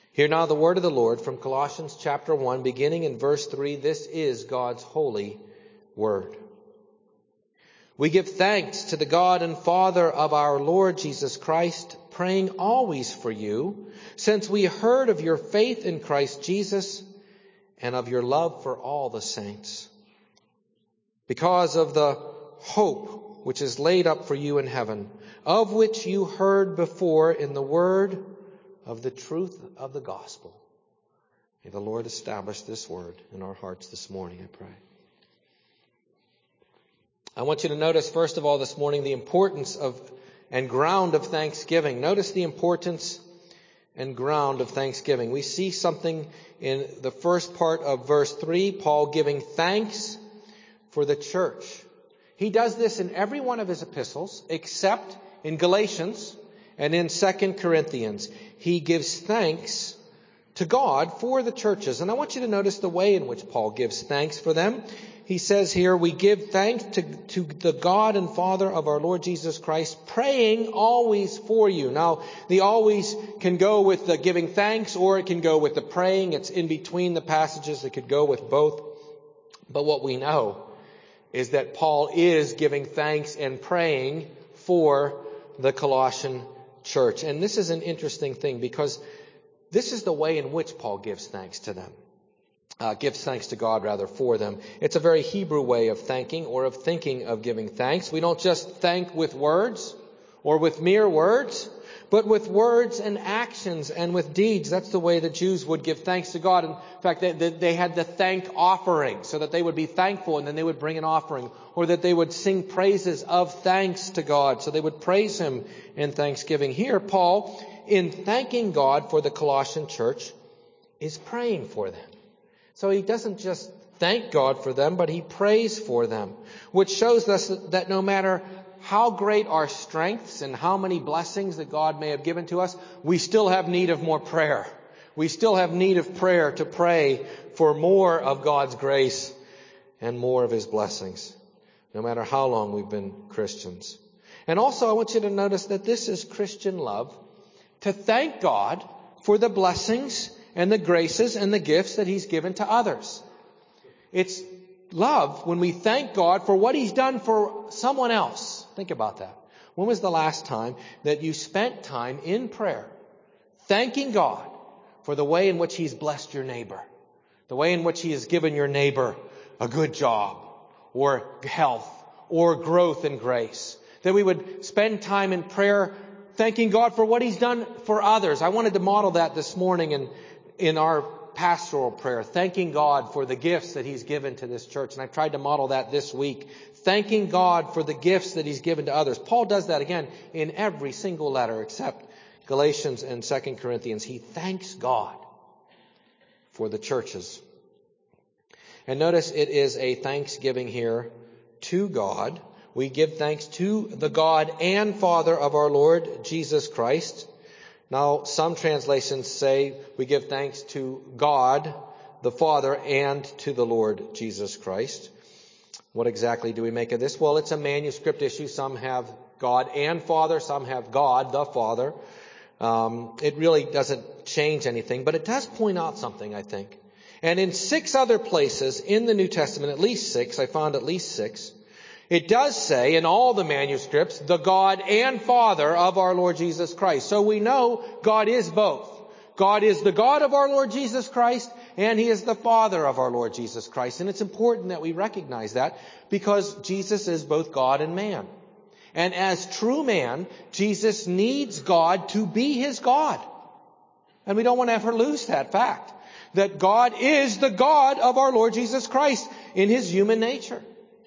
Hear now the word of the Lord from Colossians chapter 1, beginning in verse 3. This is God's holy word. We give thanks to the God and Father of our Lord Jesus Christ, praying always for you, since we heard of your faith in Christ Jesus and of your love for all the saints, because of the hope which is laid up for you in heaven, of which you heard before in the word of the truth of the gospel. May the Lord establish this word in our hearts this morning, I pray. I want you to notice, first of all, this morning, the importance of and ground of thanksgiving. Notice the importance and ground of thanksgiving. We see something in the first part of verse 3, Paul giving thanks for the church. He does this in every one of his epistles, except in Galatians and in 2 Corinthians. He gives thanks to God for the churches. And I want you to notice the way in which Paul gives thanks for them. He says here, we give thanks to the God and Father of our Lord Jesus Christ, praying always for you. Now, the always can go with the giving thanks, or it can go with the praying. It's in between the passages. It could go with both. But what we know is that Paul is giving thanks and praying for the Colossian church. And this is an interesting thing, because this is the way in which Paul gives thanks to them. Gives thanks to God, rather, for them. It's a very Hebrew way of thanking, or of thinking of giving thanks. We don't just thank with words or with mere words, but with words and actions and with deeds. That's the way the Jews would give thanks to God. In fact, they had the thank offering, so that they would be thankful and then they would bring an offering, or that they would sing praises of thanks to God. So they would praise Him in thanksgiving. Here, Paul, in thanking God for the Colossian church, is praying for them. So he doesn't just thank God for them, but he prays for them, which shows us that no matter how great our strengths and how many blessings that God may have given to us, we still have need of more prayer. We still have need of prayer to pray for more of God's grace and more of His blessings, no matter how long we've been Christians. And also, I want you to notice that this is Christian love, to thank God for the blessings and the graces and the gifts that He's given to others. It's love when we thank God for what He's done for someone else. Think about that. When was the last time that you spent time in prayer thanking God for the way in which He's blessed your neighbor, the way in which He has given your neighbor a good job or health or growth and grace? That we would spend time in prayer thanking God for what He's done for others. I wanted to model that this morning in our pastoral prayer, thanking God for the gifts that He's given to this church. And I've tried to model that this week, thanking God for the gifts that He's given to others. Paul does that again in every single letter except Galatians and 2 Corinthians. He thanks God for the churches. And notice it is a thanksgiving here to God. We give thanks to the God and Father of our Lord Jesus Christ. Now, some translations say we give thanks to God, the Father, and to the Lord Jesus Christ. What exactly do we make of this? Well, it's a manuscript issue. Some have God and Father. Some have God, the Father. It really doesn't change anything, but it does point out something, I think. And in 6 other places in the New Testament, at least 6, I found at least 6, it does say in all the manuscripts, the God and Father of our Lord Jesus Christ. So we know God is both. God is the God of our Lord Jesus Christ, and He is the Father of our Lord Jesus Christ. And it's important that we recognize that, because Jesus is both God and man. And as true man, Jesus needs God to be His God. And we don't want to ever lose that fact, that God is the God of our Lord Jesus Christ in His human nature.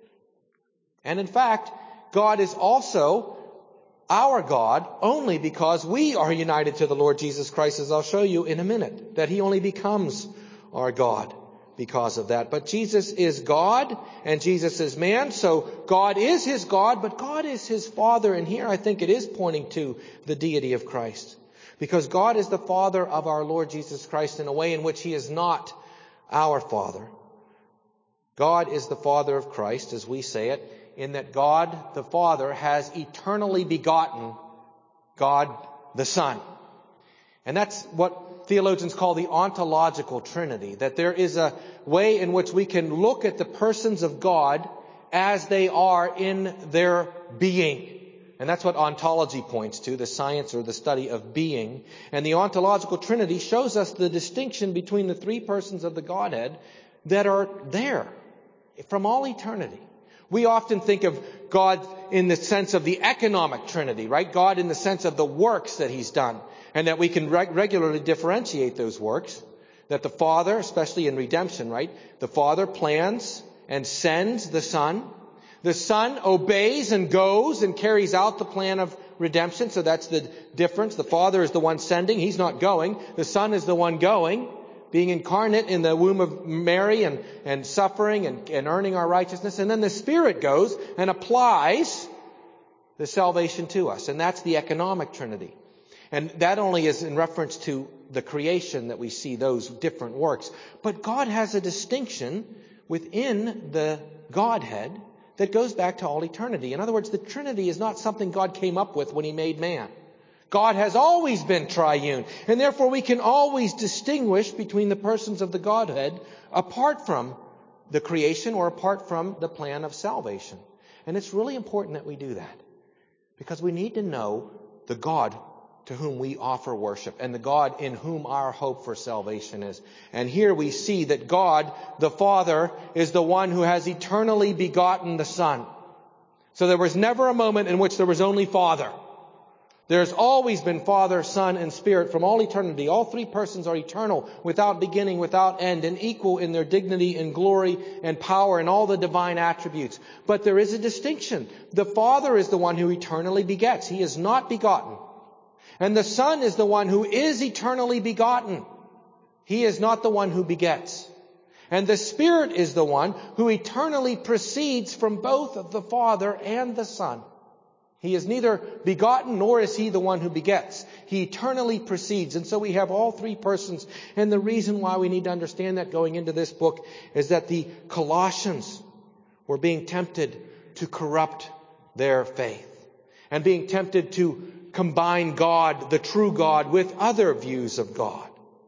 And in fact, God is also our God only because we are united to the Lord Jesus Christ, as I'll show you in a minute, that He only becomes our God because of that. But Jesus is God and Jesus is man, so God is His God, but God is His Father. And here I think it is pointing to the deity of Christ, because God is the Father of our Lord Jesus Christ in a way in which He is not our Father. God is the Father of Christ, as we say it, in that God the Father has eternally begotten God the Son. And that's what theologians call the ontological Trinity, that there is a way in which we can look at the persons of God as they are in their being. And that's what ontology points to, the science or the study of being. And the ontological Trinity shows us the distinction between the three persons of the Godhead that are there from all eternity. We often think of God in the sense of the economic Trinity, right? God in the sense of the works that He's done, and that we can regularly differentiate those works. That the Father, especially in redemption, right? The Father plans and sends the Son. The Son obeys and goes and carries out the plan of redemption. So that's the difference. The Father is the one sending. He's not going. The Son is the one going, being incarnate in the womb of Mary and suffering and earning our righteousness. And then the Spirit goes and applies the salvation to us. And that's the economic Trinity. And that only is in reference to the creation that we see those different works. But God has a distinction within the Godhead that goes back to all eternity. In other words, the Trinity is not something God came up with when He made man. God has always been triune, and therefore we can always distinguish between the persons of the Godhead apart from the creation or apart from the plan of salvation. And it's really important that we do that, because we need to know the God to whom we offer worship and the God in whom our hope for salvation is. And here we see that God, the Father, is the one who has eternally begotten the Son. So there was never a moment in which there was only Father. There's always been Father, Son, and Spirit from all eternity. All three persons are eternal, without beginning, without end, and equal in their dignity and glory and power and all the divine attributes. But there is a distinction. The Father is the one who eternally begets. He is not begotten. And the Son is the one who is eternally begotten. He is not the one who begets. And the Spirit is the one who eternally proceeds from both of the Father and the Son. He is neither begotten nor is He the one who begets. He eternally proceeds. And so we have all three persons. And the reason why we need to understand that going into this book is that the Colossians were being tempted to corrupt their faith and being tempted to combine God, the true God, with other views of God.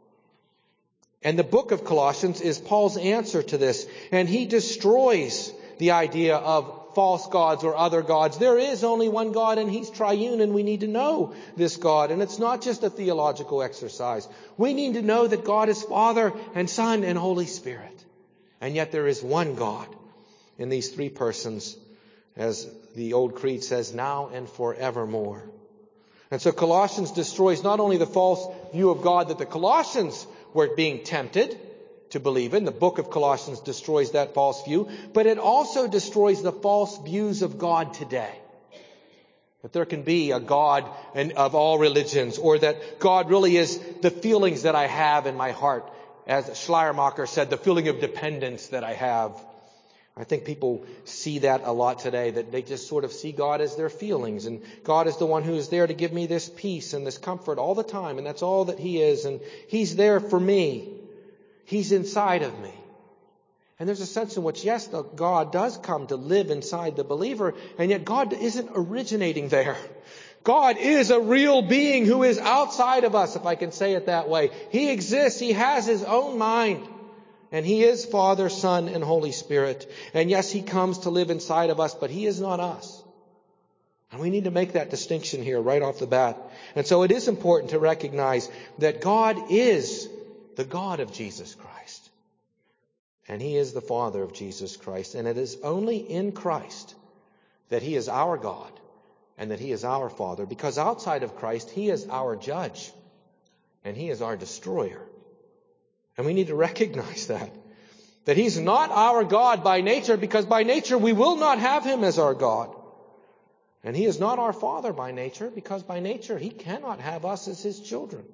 And the book of Colossians is Paul's answer to this. And he destroys the idea of false gods or other gods. There is only one God, and He's triune, and we need to know this God. And it's not just a theological exercise. We need to know that God is Father and Son and Holy Spirit. And yet there is one God in these three persons, as the old creed says, now and forevermore. And so Colossians destroys not only the false view of God that the Colossians were being tempted to believe in. The book of Colossians destroys that false view. But it also destroys the false views of God today. That there can be a God of all religions, or that God really is the feelings that I have in my heart. As Schleiermacher said, the feeling of dependence that I have. I think people see that a lot today, that they just sort of see God as their feelings. And God is the one who is there to give me this peace and this comfort all the time. And that's all that He is. And He's there for me. He's inside of me. And there's a sense in which, yes, God does come to live inside the believer. And yet God isn't originating there. God is a real being who is outside of us, if I can say it that way. He exists. He has His own mind. And He is Father, Son, and Holy Spirit. And yes, He comes to live inside of us, but He is not us. And we need to make that distinction here right off the bat. And so it is important to recognize that God is the God of Jesus Christ. And He is the Father of Jesus Christ. And it is only in Christ that He is our God and that He is our Father. Because outside of Christ, He is our judge and He is our destroyer. And we need to recognize that He's not our God by nature, because by nature we will not have Him as our God. And He is not our Father by nature, because by nature He cannot have us as His children.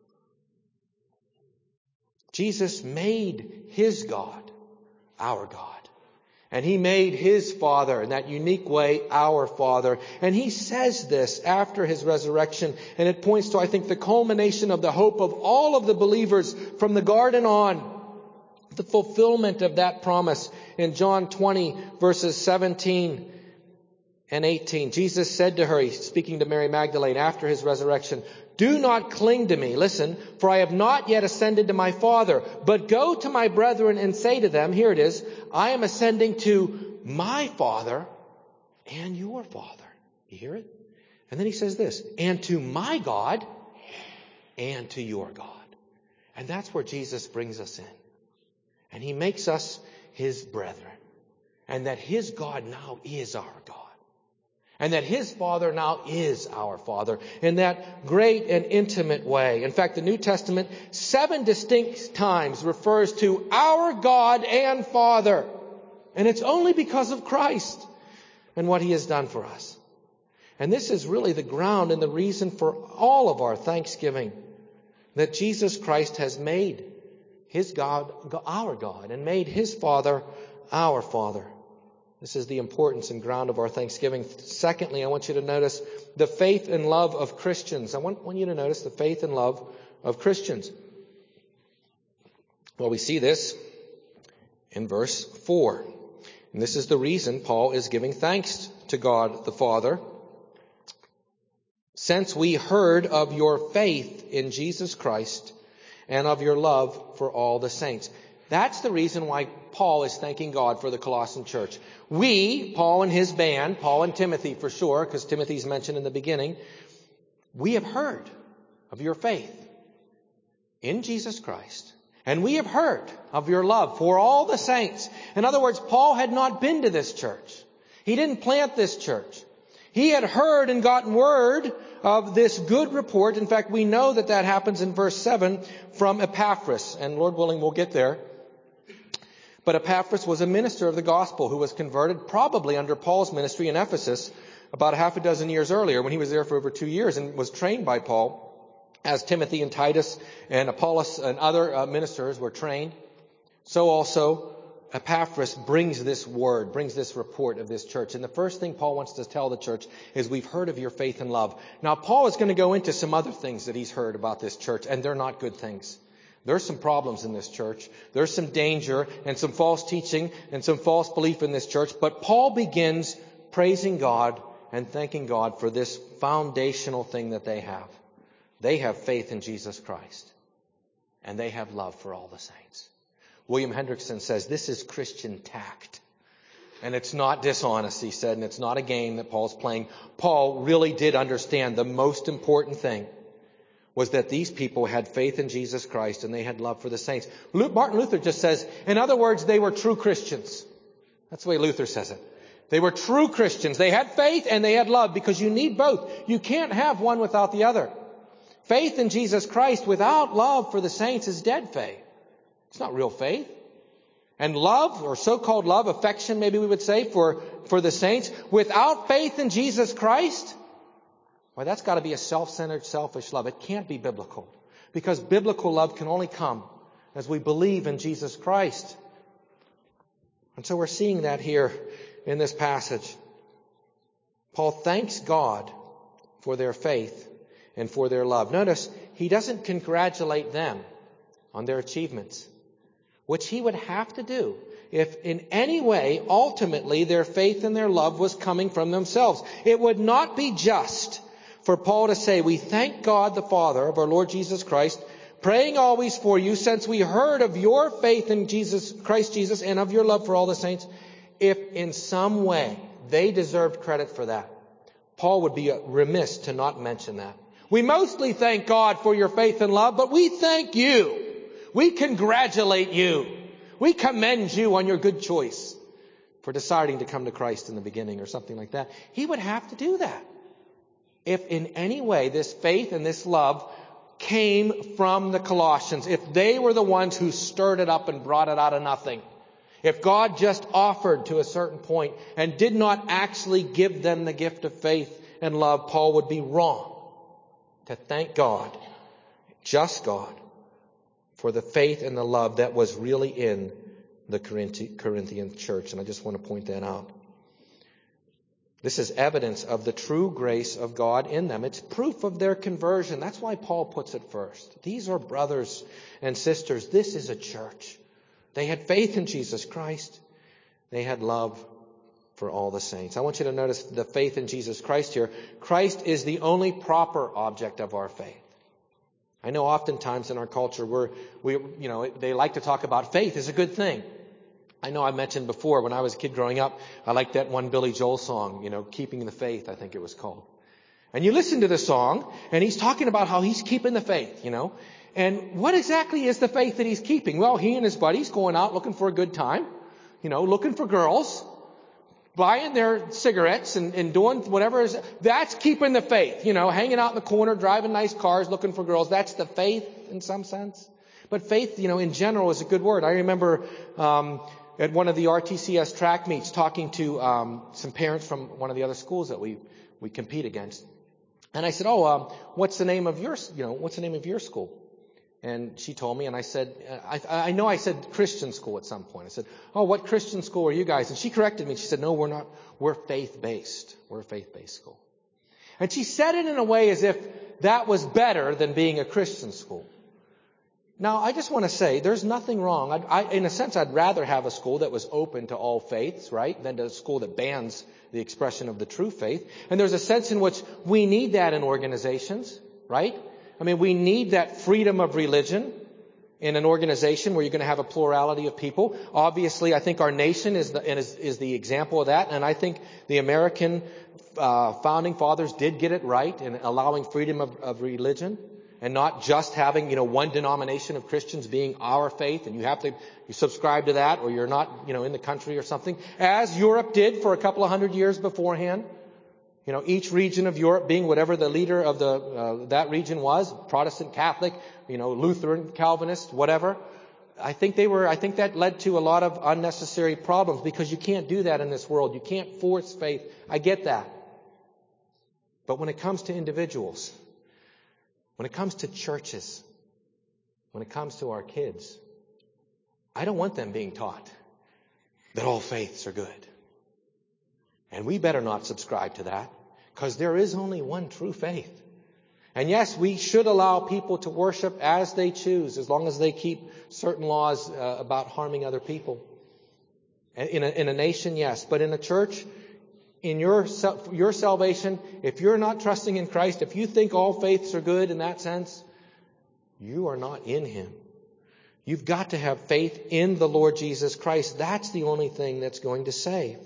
Jesus made His God our God. And He made His Father in that unique way our Father. And He says this after His resurrection. And it points to, I think, the culmination of the hope of all of the believers from the garden on. The fulfillment of that promise in John 20, verses 17 and 18. Jesus said to her, he's speaking to Mary Magdalene after his resurrection, "Do not cling to me, listen, for I have not yet ascended to my Father, but go to my brethren and say to them," here it is, "I am ascending to my Father and your Father." You hear it? And then he says this, "and to my God and to your God." And that's where Jesus brings us in. And he makes us his brethren. And that his God now is our God. And that his Father now is our Father in that great and intimate way. In fact, the New Testament 7 distinct times refers to our God and Father. And it's only because of Christ and what he has done for us. And this is really the ground and the reason for all of our thanksgiving, that Jesus Christ has made his God our God and made his Father our Father. This is the importance and ground of our thanksgiving. Secondly, I want you to notice the faith and love of Christians. I want you to notice the faith and love of Christians. Well, we see this in verse 4. And this is the reason Paul is giving thanks to God the Father. "Since we heard of your faith in Jesus Christ and of your love for all the saints." That's the reason why Paul is thanking God for the Colossian church. We, Paul and his band, Paul and Timothy for sure, because Timothy's mentioned in the beginning, we have heard of your faith in Jesus Christ. And we have heard of your love for all the saints. In other words, Paul had not been to this church. He didn't plant this church. He had heard and gotten word of this good report. In fact, we know that that happens in verse 7 from Epaphras. And Lord willing, we'll get there. But Epaphras was a minister of the gospel who was converted probably under Paul's ministry in Ephesus about 6 years earlier when he was there for over 2 years and was trained by Paul as Timothy and Titus and Apollos and other ministers were trained. So also Epaphras brings this word, brings this report of this church. And the first thing Paul wants to tell the church is, we've heard of your faith and love. Now, Paul is going to go into some other things that he's heard about this church, and they're not good things. There's some problems in this church. There's some danger and some false teaching and some false belief in this church. But Paul begins praising God and thanking God for this foundational thing that they have. They have faith in Jesus Christ. And they have love for all the saints. William Hendrickson says this is Christian tact. And it's not dishonest, he said, and it's not a game that Paul's playing. Paul really did understand the most important thing was that these people had faith in Jesus Christ and they had love for the saints. Martin Luther just says, in other words, they were true Christians. That's the way Luther says it. They were true Christians. They had faith and they had love, because you need both. You can't have one without the other. Faith in Jesus Christ without love for the saints is dead faith. It's not real faith. And love, or so-called love, affection maybe we would say, for the saints, without faith in Jesus Christ, well, that's got to be a self-centered, selfish love. It can't be biblical. Because biblical love can only come as we believe in Jesus Christ. And so we're seeing that here in this passage. Paul thanks God for their faith and for their love. Notice, he doesn't congratulate them on their achievements, which he would have to do if in any way, ultimately, their faith and their love was coming from themselves. It would not be just for Paul to say, "We thank God the Father of our Lord Jesus Christ, praying always for you, since we heard of your faith in Christ Jesus and of your love for all the saints," if in some way they deserved credit for that. Paul would be remiss to not mention that. "We mostly thank God for your faith and love, but we thank you. We congratulate you. We commend you on your good choice for deciding to come to Christ in the beginning," or something like that. He would have to do that. If in any way this faith and this love came from the Colossians, if they were the ones who stirred it up and brought it out of nothing, if God just offered to a certain point and did not actually give them the gift of faith and love, Paul would be wrong to thank God, just God, for the faith and the love that was really in the Corinthian church. And I just want to point that out. This is evidence of the true grace of God in them. It's proof of their conversion. That's why Paul puts it first. These are brothers and sisters. This is a church. They had faith in Jesus Christ. They had love for all the saints. I want you to notice the faith in Jesus Christ here. Christ is the only proper object of our faith. I know oftentimes in our culture they like to talk about faith as a good thing. I know I mentioned before when I was a kid growing up, I liked that one Billy Joel song, Keeping the Faith, I think it was called. And you listen to the song, and he's talking about how he's keeping the faith, And what exactly is the faith that he's keeping? Well, he and his buddies going out looking for a good time, looking for girls, buying their cigarettes and doing whatever is, that's keeping the faith, hanging out in the corner, driving nice cars, looking for girls. That's the faith in some sense. But faith, in general is a good word. I remember, at one of the RTCS track meets talking to, some parents from one of the other schools that we compete against. And I said, what's the name of your school? And she told me, and I said, I know I said Christian school at some point. I said, what Christian school are you guys? And she corrected me. She said, no, we're not. We're faith-based. We're a faith-based school. And she said it in a way as if that was better than being a Christian school. Now, I just want to say, there's nothing wrong. In a sense, I'd rather have a school that was open to all faiths, right, than a school that bans the expression of the true faith. And there's a sense in which we need that in organizations, right? We need that freedom of religion in an organization where you're going to have a plurality of people. Obviously, I think our nation is the example of that. And I think the American founding fathers did get it right in allowing freedom of religion and not just having, one denomination of Christians being our faith and you subscribe to that or you're not, in the country or something, as Europe did for a couple of hundred years beforehand. Each region of Europe being whatever the leader of that region was, Protestant, Catholic, Lutheran, Calvinist, whatever. I think that led to a lot of unnecessary problems because you can't do that in this world. You can't force faith. I get that. But when it comes to individuals, when it comes to churches, when it comes to our kids, I don't want them being taught that all faiths are good. And we better not subscribe to that. Because there is only one true faith. And yes, we should allow people to worship as they choose, as long as they keep certain laws about harming other people. In a nation, yes. But in a church, in your salvation, if you're not trusting in Christ, if you think all faiths are good in that sense, you are not in Him. You've got to have faith in the Lord Jesus Christ. That's the only thing that's going to save.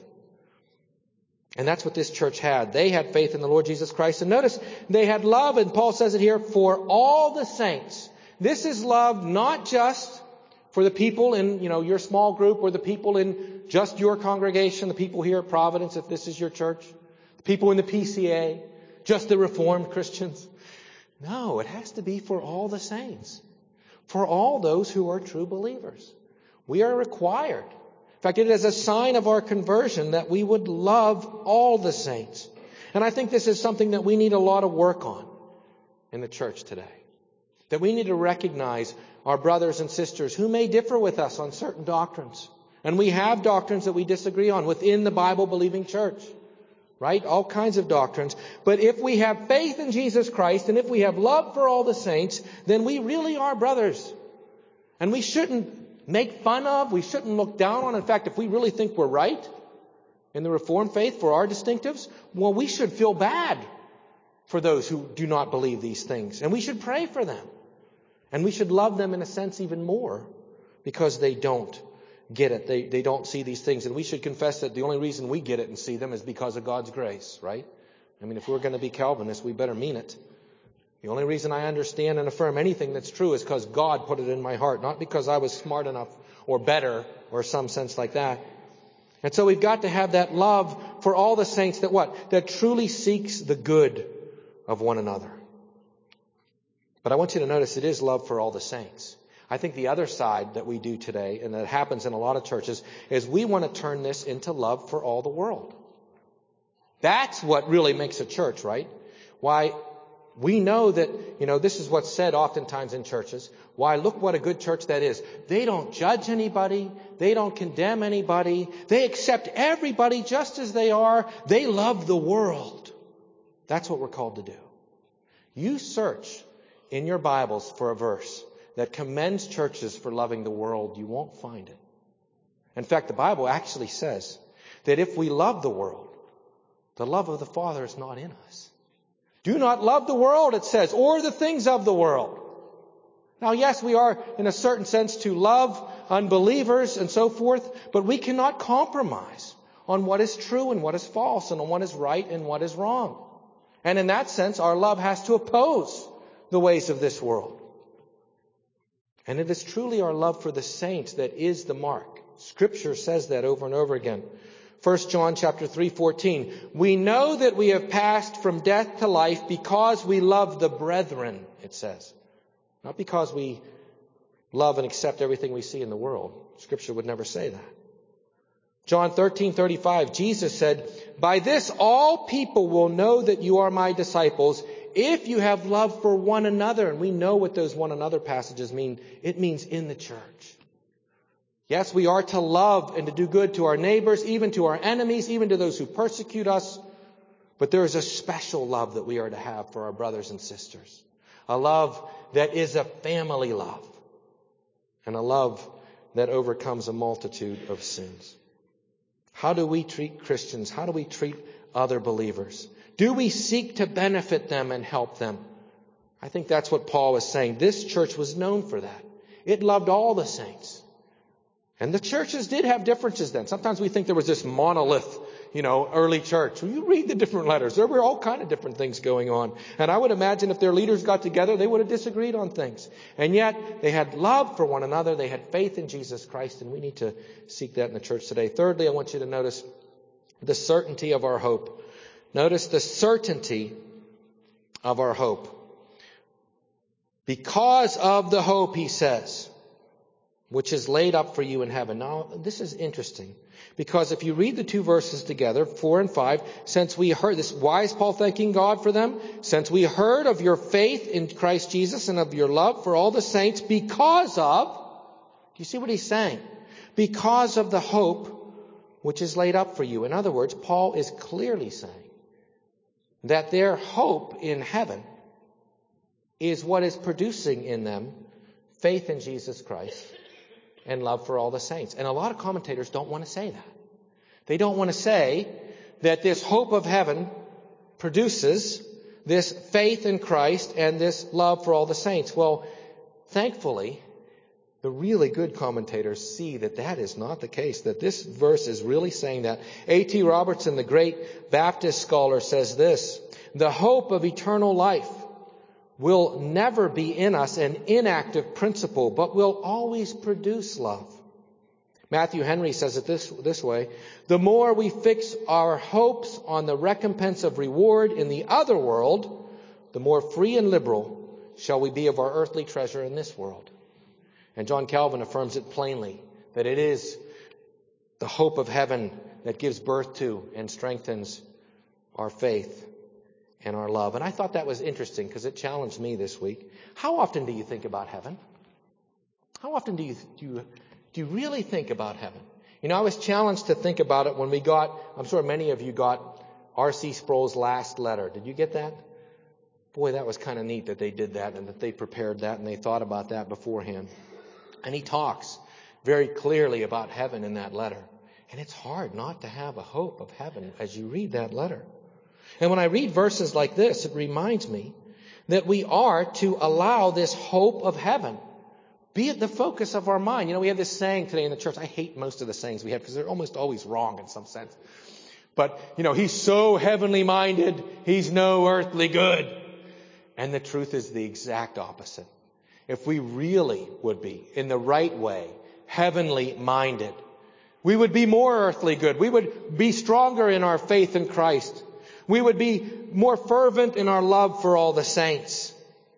And that's what this church had. They had faith in the Lord Jesus Christ. And notice, they had love, and Paul says it here, for all the saints. This is love not just for the people in, your small group or the people in just your congregation, the people here at Providence, if this is your church, the people in the PCA, just the Reformed Christians. No, it has to be for all the saints. For all those who are true believers. We are required. In fact, it is a sign of our conversion that we would love all the saints. And I think this is something that we need a lot of work on in the church today. That we need to recognize our brothers and sisters who may differ with us on certain doctrines. And we have doctrines that we disagree on within the Bible-believing church. Right? All kinds of doctrines. But if we have faith in Jesus Christ and if we have love for all the saints, then we really are brothers. And we shouldn't make fun of, we shouldn't look down on. In fact, if we really think we're right in the Reformed faith for our distinctives, well, we should feel bad for those who do not believe these things. And we should pray for them. And we should love them in a sense even more because they don't get it. They don't see these things. And we should confess that the only reason we get it and see them is because of God's grace, right? If we're going to be Calvinists, we better mean it. The only reason I understand and affirm anything that's true is because God put it in my heart, not because I was smart enough or better or some sense like that. And so we've got to have that love for all the saints that truly seeks the good of one another. But I want you to notice it is love for all the saints. I think the other side that we do today, and that happens in a lot of churches, is we want to turn this into love for all the world. That's what really makes a church, right? Why, we know that, this is what's said oftentimes in churches. Why, look what a good church that is. They don't judge anybody. They don't condemn anybody. They accept everybody just as they are. They love the world. That's what we're called to do. You search in your Bibles for a verse that commends churches for loving the world. You won't find it. In fact, the Bible actually says that if we love the world, the love of the Father is not in us. Do not love the world, it says, or the things of the world. Now, yes, we are, in a certain sense, to love unbelievers and so forth, but we cannot compromise on what is true and what is false, and on what is right and what is wrong. And in that sense, our love has to oppose the ways of this world. And it is truly our love for the saints that is the mark. Scripture says that over and over again. 1 John chapter 3:14. We know that we have passed from death to life because we love the brethren, it says. Not because we love and accept everything we see in the world. Scripture would never say that. John 13:35, Jesus said, by this all people will know that you are my disciples if you have love for one another. And we know what those one another passages mean. It means in the church. Yes, we are to love and to do good to our neighbors, even to our enemies, even to those who persecute us. But there is a special love that we are to have for our brothers and sisters. A love that is a family love. And a love that overcomes a multitude of sins. How do we treat Christians? How do we treat other believers? Do we seek to benefit them and help them? I think that's what Paul was saying. This church was known for that. It loved all the saints. And the churches did have differences then. Sometimes we think there was this monolith, early church. When you read the different letters, there were all kind of different things going on. And I would imagine if their leaders got together, they would have disagreed on things. And yet they had love for one another. They had faith in Jesus Christ. And we need to seek that in the church today. Thirdly, I want you to notice the certainty of our hope. Notice the certainty of our hope. Because of the hope, he says, which is laid up for you in heaven. Now, this is interesting, because if you read the two verses together, 4 and 5, since we heard this, why is Paul thanking God for them? Since we heard of your faith in Christ Jesus and of your love for all the saints, because of, do you see what he's saying? Because of the hope which is laid up for you. In other words, Paul is clearly saying that their hope in heaven is what is producing in them faith in Jesus Christ and love for all the saints. And a lot of commentators don't want to say that. They don't want to say that this hope of heaven produces this faith in Christ and this love for all the saints. Well, thankfully, the really good commentators see that that is not the case, that this verse is really saying that. A.T. Robertson, the great Baptist scholar, says this: the hope of eternal life will never be in us an inactive principle, but will always produce love. Matthew Henry says it this way: the more we fix our hopes on the recompense of reward in the other world, the more free and liberal shall we be of our earthly treasure in this world. And John Calvin affirms it plainly, that it is the hope of heaven that gives birth to and strengthens our faith and our love. And I thought that was interesting because it challenged me this week. How often do you think about heaven? How often do you really think about heaven? I was challenged to think about it when we got, I'm sure many of you got R.C. Sproul's last letter. Did you get that? Boy, that was kind of neat that they did that and that they prepared that and they thought about that beforehand. And he talks very clearly about heaven in that letter. And it's hard not to have a hope of heaven as you read that letter. And when I read verses like this, it reminds me that we are to allow this hope of heaven be at the focus of our mind. We have this saying today in the church. I hate most of the sayings we have because they're almost always wrong in some sense. But, he's so heavenly minded, he's no earthly good. And the truth is the exact opposite. If we really would be, in the right way, heavenly minded, we would be more earthly good. We would be stronger in our faith in Christ. We would be more fervent in our love for all the saints.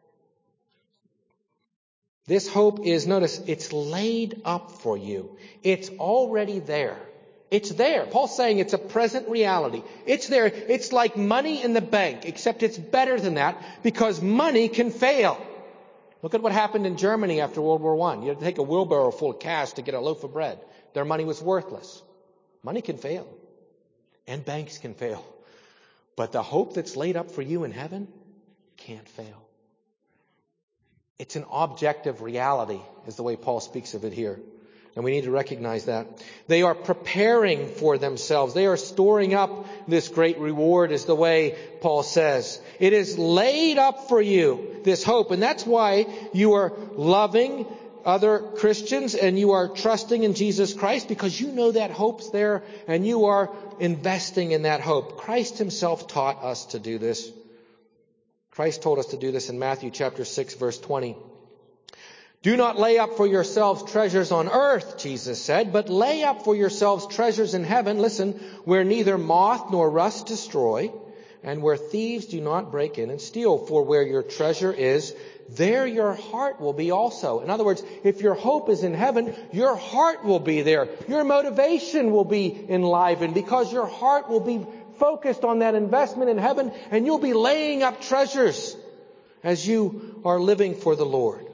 This hope is, notice, it's laid up for you. It's already there. It's there. Paul's saying it's a present reality. It's there. It's like money in the bank, except it's better than that because money can fail. Look at what happened in Germany after World War I. You had to take a wheelbarrow full of cash to get a loaf of bread. Their money was worthless. Money can fail. And banks can fail. But the hope that's laid up for you in heaven can't fail. It's an objective reality, is the way Paul speaks of it here. And we need to recognize that. They are preparing for themselves. They are storing up this great reward, is the way Paul says. It is laid up for you, this hope. And that's why you are loving other Christians and you are trusting in Jesus Christ, because you know that hope's there and you are investing in that hope. Christ himself taught us to do this. Christ told us to do this in Matthew chapter 6, verse 20. Do not lay up for yourselves treasures on earth, Jesus said, but lay up for yourselves treasures in heaven, listen, where neither moth nor rust destroy, and where thieves do not break in and steal. For where your treasure is, there your heart will be also. In other words, if your hope is in heaven, your heart will be there. Your motivation will be enlivened because your heart will be focused on that investment in heaven, and you'll be laying up treasures as you are living for the Lord.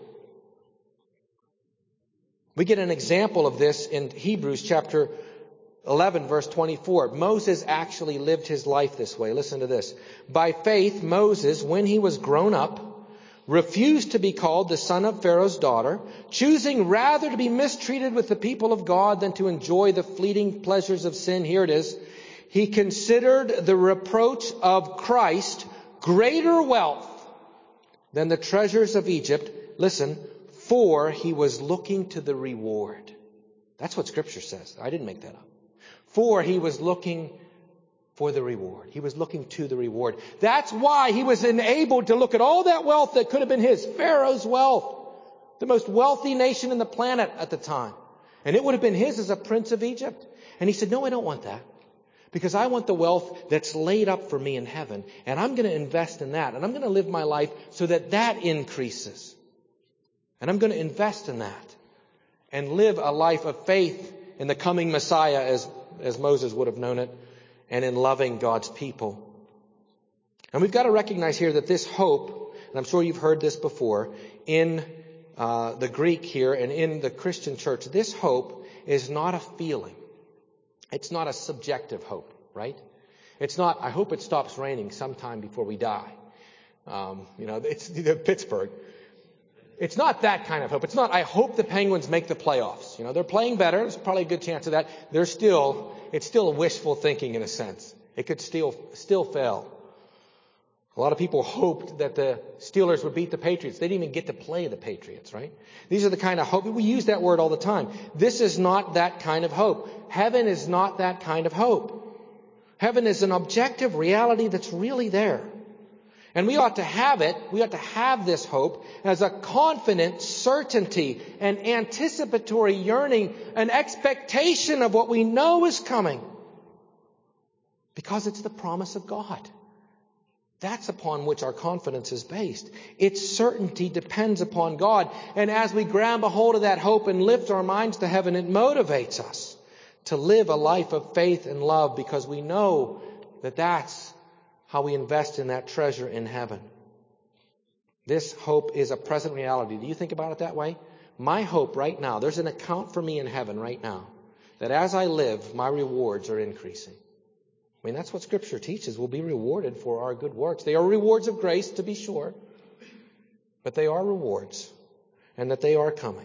We get an example of this in Hebrews chapter 11, verse 24. Moses actually lived his life this way. Listen to this. By faith, Moses, when he was grown up, refused to be called the son of Pharaoh's daughter, choosing rather to be mistreated with the people of God than to enjoy the fleeting pleasures of sin. Here it is. He considered the reproach of Christ greater wealth than the treasures of Egypt. Listen, for he was looking to the reward. That's what Scripture says. I didn't make that up. For he was looking for the reward. He was looking to the reward. That's why he was enabled to look at all that wealth that could have been his. Pharaoh's wealth. The most wealthy nation in the planet at the time. And it would have been his as a prince of Egypt. And he said, no, I don't want that. Because I want the wealth that's laid up for me in heaven. And I'm going to invest in that. And I'm going to live my life so that that increases. And I'm going to invest in that. And live a life of faith in the coming Messiah as Moses would have known it. And in loving God's people. And we've got to recognize here that this hope, and I'm sure you've heard this before, in the Greek here and in the Christian church, this hope is not a feeling. It's not a subjective hope, right? It's not, I hope it stops raining sometime before we die. It's Pittsburgh. It's not that kind of hope. It's not, I hope the Penguins make the playoffs. They're playing better. There's probably a good chance of that. It's still wishful thinking in a sense. It could still fail. A lot of people hoped that the Steelers would beat the Patriots. They didn't even get to play the Patriots, right? These are the kind of hope. We use that word all the time. This is not that kind of hope. Heaven is not that kind of hope. Heaven is an objective reality that's really there. And we ought to have it. We ought to have this hope as a confident certainty, an anticipatory yearning, an expectation of what we know is coming. Because it's the promise of God. That's upon which our confidence is based. Its certainty depends upon God. And as we grab a hold of that hope and lift our minds to heaven, it motivates us to live a life of faith and love because we know that that's how we invest in that treasure in heaven. This hope is a present reality. Do you think about it that way? My hope right now, there's an account for me in heaven right now, that as I live, my rewards are increasing. I mean, that's what Scripture teaches. We'll be rewarded for our good works. They are rewards of grace, to be sure, but they are rewards, and that they are coming.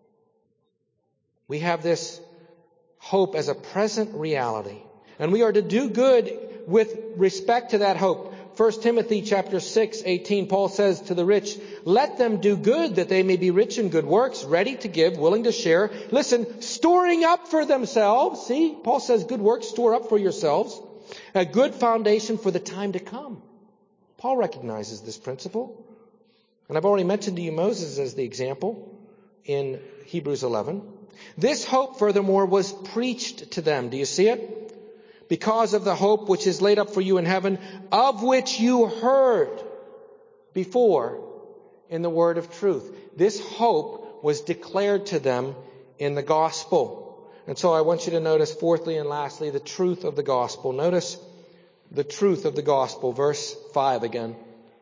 We have this hope as a present reality, and we are to do good with respect to that hope. 1 Timothy chapter 6:18, Paul says to the rich, let them do good that they may be rich in good works, ready to give, willing to share. Listen, storing up for themselves. See, Paul says good works, store up for yourselves. A good foundation for the time to come. Paul recognizes this principle. And I've already mentioned to you Moses as the example in Hebrews 11. This hope, furthermore, was preached to them. Do you see it? Because of the hope which is laid up for you in heaven, of which you heard before in the word of truth. This hope was declared to them in the gospel. And so I want you to notice, fourthly and lastly, the truth of the gospel. Notice the truth of the gospel. Verse 5 again.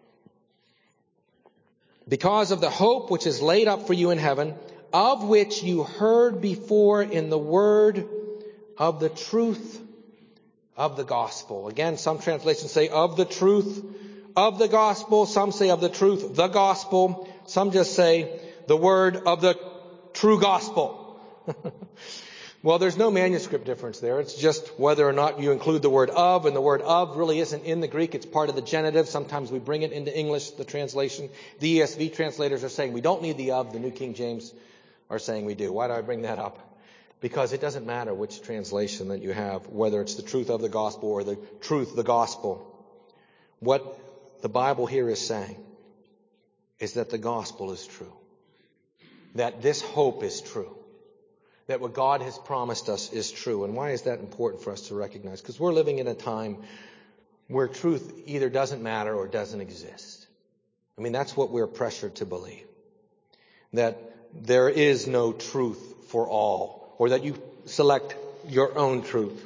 Because of the hope which is laid up for you in heaven, of which you heard before in the word of the truth of the gospel. Again, some translations say of the truth of the gospel. Some say of the truth, the gospel. Some just say the word of the true gospel. Well, there's no manuscript difference there. It's just whether or not you include the word of, and the word of really isn't in the Greek. It's part of the genitive. Sometimes we bring it into English, the translation. The ESV translators are saying we don't need the of. The New King James are saying we do. Why do I bring that up? Because it doesn't matter which translation that you have, whether it's the truth of the gospel or the truth of the gospel. What the Bible here is saying is that the gospel is true. That this hope is true. That what God has promised us is true. And why is that important for us to recognize? Because we're living in a time where truth either doesn't matter or doesn't exist. I mean, that's what we're pressured to believe. That there is no truth for all, or that you select your own truth.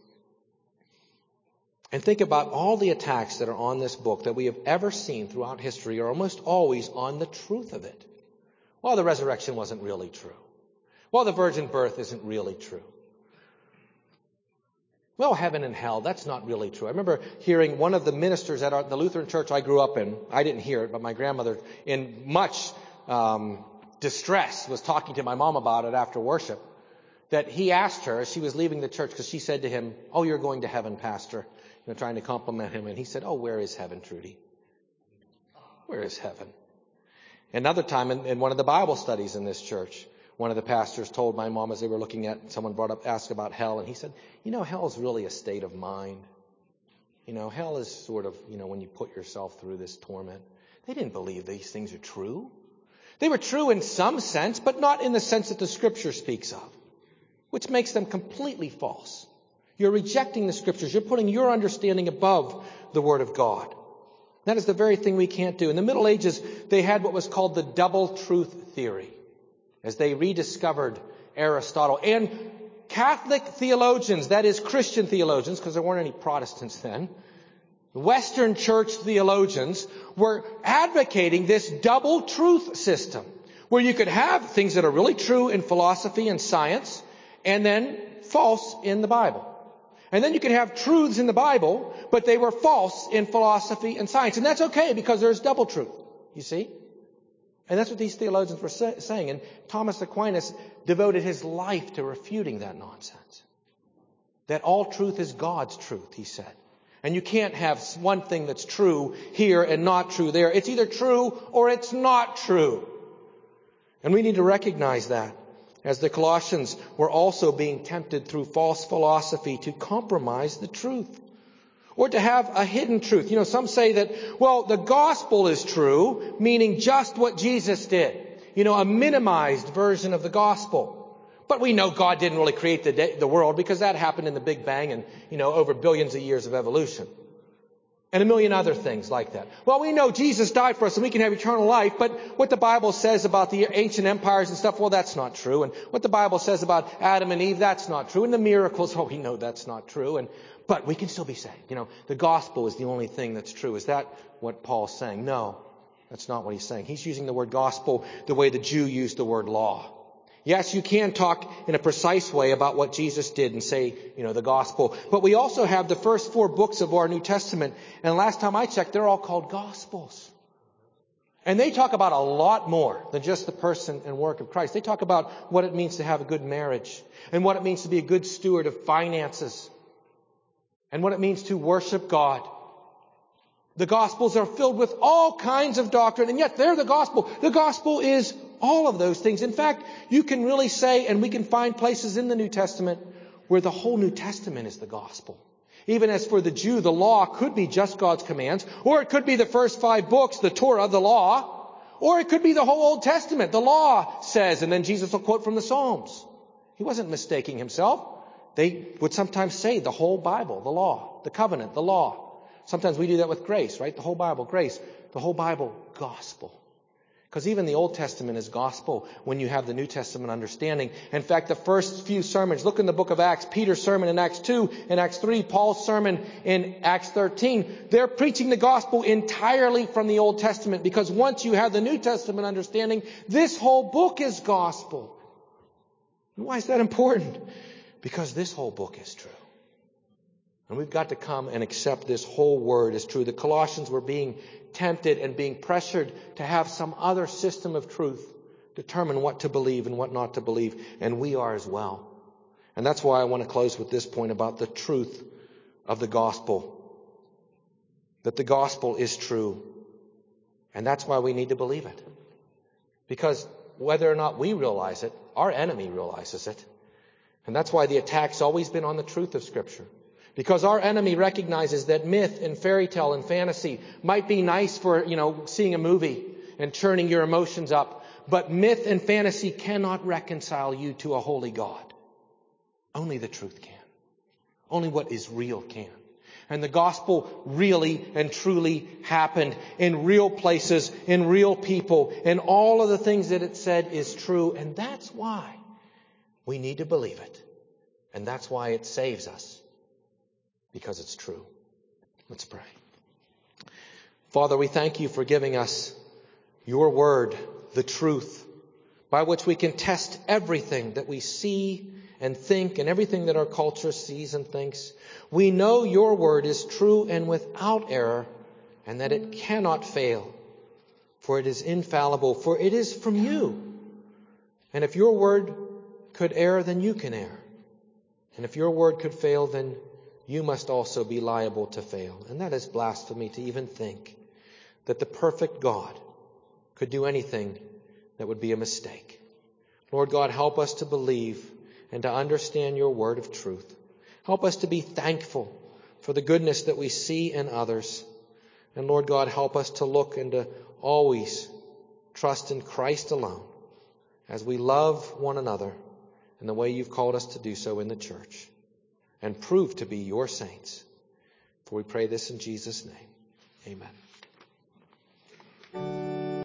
And think about all the attacks that are on this book that we have ever seen throughout history are almost always on the truth of it. Well, the resurrection wasn't really true. Well, the virgin birth isn't really true. Well, heaven and hell, that's not really true. I remember hearing one of the ministers at the Lutheran church I grew up in. I didn't hear it, but my grandmother, in much distress, was talking to my mom about it after worship. That he asked her as she was leaving the church, because she said to him, "Oh, you're going to heaven, Pastor," trying to compliment him. And he said, "Oh, where is heaven, Trudy? Where is heaven?" Another time in one of the Bible studies in this church, one of the pastors told my mom as they were looking at, someone asked about hell, and he said, hell is really a state of mind. Hell is sort of, when you put yourself through this torment. They didn't believe these things are true. They were true in some sense, but not in the sense that the Scripture speaks of, which makes them completely false. You're rejecting the Scriptures. You're putting your understanding above the Word of God. That is the very thing we can't do. In the Middle Ages, they had what was called the double truth theory, as they rediscovered Aristotle. And Catholic theologians, that is Christian theologians, because there weren't any Protestants then, Western church theologians were advocating this double truth system, where you could have things that are really true in philosophy and science, and then false in the Bible. And then you could have truths in the Bible, but they were false in philosophy and science. And that's okay, because there's double truth, you see? And that's what these theologians were saying. And Thomas Aquinas devoted his life to refuting that nonsense. That all truth is God's truth, he said. And you can't have one thing that's true here and not true there. It's either true or it's not true. And we need to recognize that, as the Colossians were also being tempted through false philosophy to compromise the truth, or to have a hidden truth. Some say that, the gospel is true, meaning just what Jesus did. A minimized version of the gospel. But we know God didn't really create the world, because that happened in the Big Bang and, over billions of years of evolution. And a million other things like that. Well, we know Jesus died for us and we can have eternal life, but what the Bible says about the ancient empires and stuff, that's not true. And what the Bible says about Adam and Eve, that's not true. And the miracles, we know that's not true. But we can still be saved. The gospel is the only thing that's true. Is that what Paul's saying? No, that's not what he's saying. He's using the word gospel the way the Jew used the word law. Yes, you can talk in a precise way about what Jesus did and say, the gospel. But we also have the first 4 books of our New Testament. And last time I checked, they're all called gospels. And they talk about a lot more than just the person and work of Christ. They talk about what it means to have a good marriage, and what it means to be a good steward of finances, and what it means to worship God. The Gospels are filled with all kinds of doctrine, and yet they're the gospel. The gospel is all of those things. In fact, you can really say, and we can find places in the New Testament where the whole New Testament is the gospel. Even as for the Jew, the law could be just God's commands, or it could be the first 5 books, the Torah, the law, or it could be the whole Old Testament. The law says, and then Jesus will quote from the Psalms. He wasn't mistaking himself. They would sometimes say the whole Bible, the law, the covenant, the law. Sometimes we do that with grace, right? The whole Bible, grace. The whole Bible, gospel. Because even the Old Testament is gospel when you have the New Testament understanding. In fact, the first few sermons, look in the book of Acts, Peter's sermon in Acts 2 and Acts 3, Paul's sermon in Acts 13. They're preaching the gospel entirely from the Old Testament, because once you have the New Testament understanding, this whole book is gospel. And why is that important? Because this whole book is true. And we've got to come and accept this whole word as true. The Colossians were being tempted and being pressured to have some other system of truth determine what to believe and what not to believe, and we are as well. And that's why I want to close with this point about the truth of the gospel. That the gospel is true. And that's why we need to believe it. Because whether or not we realize it, our enemy realizes it. And that's why the attack's always been on the truth of Scripture. Because our enemy recognizes that myth and fairy tale and fantasy might be nice for, seeing a movie and churning your emotions up. But myth and fantasy cannot reconcile you to a holy God. Only the truth can. Only what is real can. And the gospel really and truly happened in real places, in real people, and all of the things that it said is true. And that's why we need to believe it. And that's why it saves us. Because it's true. Let's pray. Father, we thank you for giving us your word, the truth, by which we can test everything that we see and think and everything that our culture sees and thinks. We know your word is true and without error, and that it cannot fail, for it is infallible, for it is from you. And if your word could err, then you can err. And if your word could fail, then you must also be liable to fail. And that is blasphemy to even think that the perfect God could do anything that would be a mistake. Lord God, help us to believe and to understand your word of truth. Help us to be thankful for the goodness that we see in others. And Lord God, help us to look and to always trust in Christ alone as we love one another in the way you've called us to do so in the church and prove to be your saints. For we pray this in Jesus' name. Amen.